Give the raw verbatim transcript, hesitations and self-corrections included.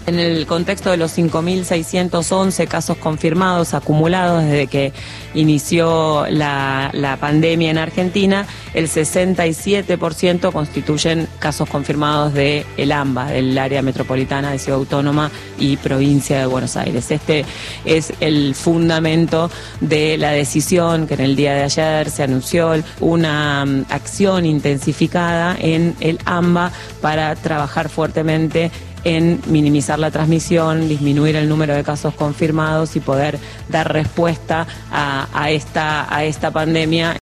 En el contexto de los cinco mil seiscientos once casos confirmados acumulados desde que inició la, la pandemia en Argentina, el sesenta y siete por ciento constituyen casos confirmados de el AMBA, del área metropolitana de Ciudad Autónoma y provincia de Buenos Aires. Este es el fundamento de la decisión que en el día de ayer se anunció una um, acción intensificada en el AMBA para trabajar fuertemente en minimizar la transmisión, disminuir el número de casos confirmados y poder dar respuesta a, a, esta, a esta pandemia.